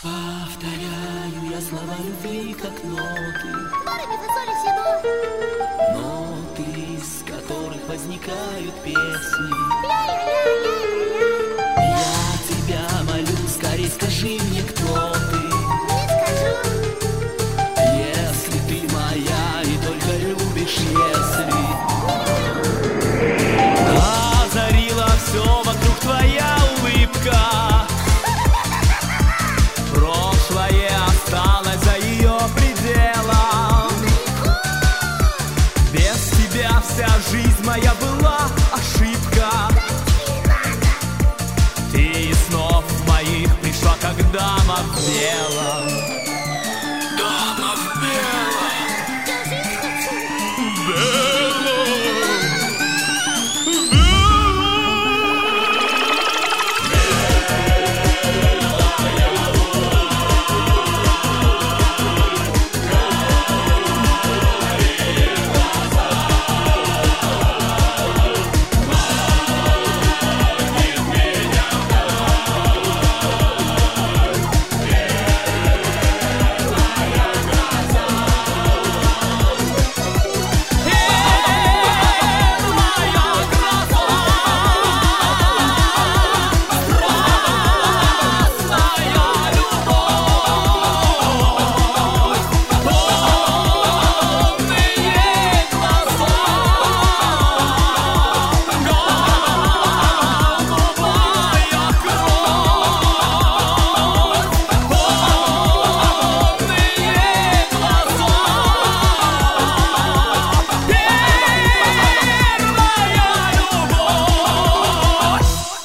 Повторяю я слова любви, как ноты. До, ре, ми, фа, соль, ля, си, до. Ноты, из которых возникают песни. Ля-ля-ля-ля-ля-ля. Я тебя молю, скорей скажи мне, кто ты. Не скажу. Если ты моя и только любишь, если озарила все вокруг твоя улыбка. Прошлое осталось за ее пределом. Без тебя вся жизнь моя была ошибка. Ты из снов моих пришла, когда дама в белом.